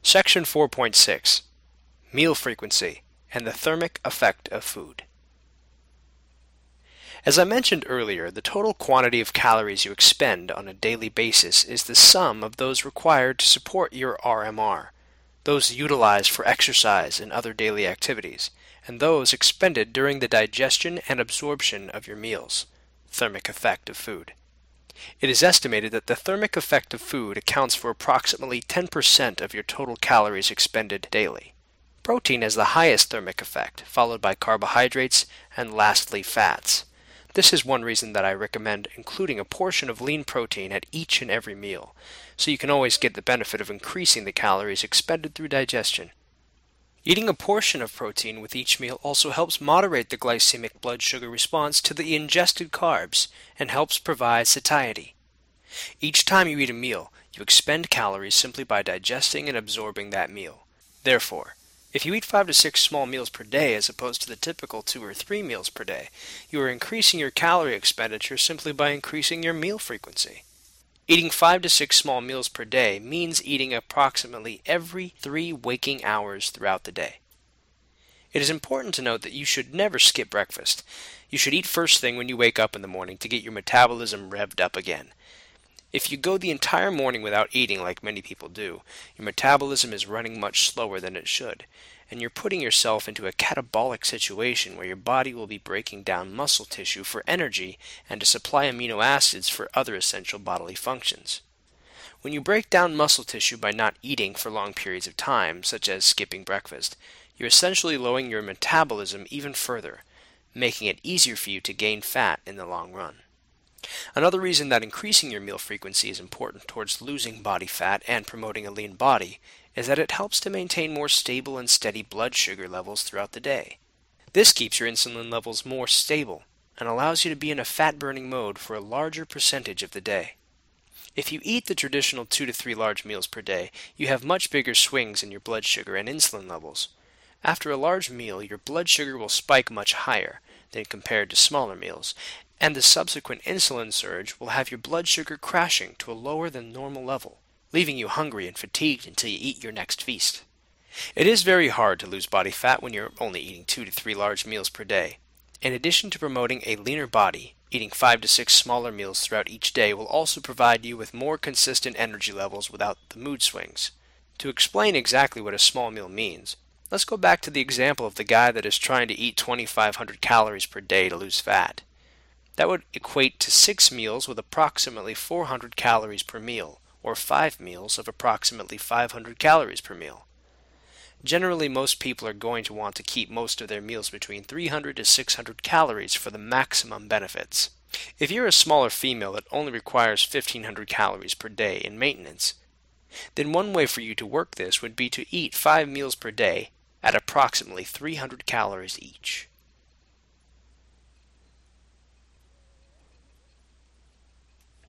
Section 4.6 Meal Frequency and the Thermic Effect of Food. As I mentioned earlier, the total quantity of calories you expend on a daily basis is the sum of those required to support your RMR, those utilized for exercise and other daily activities, and those expended during the digestion and absorption of your meals, thermic effect of food. It is estimated that the thermic effect of food accounts for approximately 10% of your total calories expended daily. Protein has the highest thermic effect, followed by carbohydrates, and lastly fats. This is one reason that I recommend including a portion of lean protein at each and every meal, so you can always get the benefit of increasing the calories expended through digestion. Eating a portion of protein with each meal also helps moderate the glycemic blood sugar response to the ingested carbs and helps provide satiety. Each time you eat a meal, you expend calories simply by digesting and absorbing that meal. Therefore, if you eat 5 to 6 small meals per day as opposed to the typical 2 or 3 meals per day, you are increasing your calorie expenditure simply by increasing your meal frequency. Eating 5 to 6 small meals per day means eating approximately every 3 waking hours throughout the day. It is important to note that you should never skip breakfast. You should eat first thing when you wake up in the morning to get your metabolism revved up again. If you go the entire morning without eating like many people do, your metabolism is running much slower than it should, and you're putting yourself into a catabolic situation where your body will be breaking down muscle tissue for energy and to supply amino acids for other essential bodily functions. When you break down muscle tissue by not eating for long periods of time, such as skipping breakfast, you're essentially lowering your metabolism even further, making it easier for you to gain fat in the long run. Another reason that increasing your meal frequency is important towards losing body fat and promoting a lean body is that it helps to maintain more stable and steady blood sugar levels throughout the day. This keeps your insulin levels more stable and allows you to be in a fat-burning mode for a larger percentage of the day. If you eat the traditional 2 to 3 large meals per day, you have much bigger swings in your blood sugar and insulin levels. After a large meal, your blood sugar will spike much higher than compared to smaller meals, and the subsequent insulin surge will have your blood sugar crashing to a lower than normal level, leaving you hungry and fatigued until you eat your next feast. It is very hard to lose body fat when you're only eating 2 to 3 large meals per day. In addition to promoting a leaner body, eating 5 to 6 smaller meals throughout each day will also provide you with more consistent energy levels without the mood swings. To explain exactly what a small meal means, let's go back to the example of the guy that is trying to eat 2,500 calories per day to lose fat. That would equate to 6 meals with approximately 400 calories per meal, or 5 meals of approximately 500 calories per meal. Generally, most people are going to want to keep most of their meals between 300 to 600 calories for the maximum benefits. If you're a smaller female that only requires 1,500 calories per day in maintenance, then one way for you to work this would be to eat 5 meals per day at approximately 300 calories each.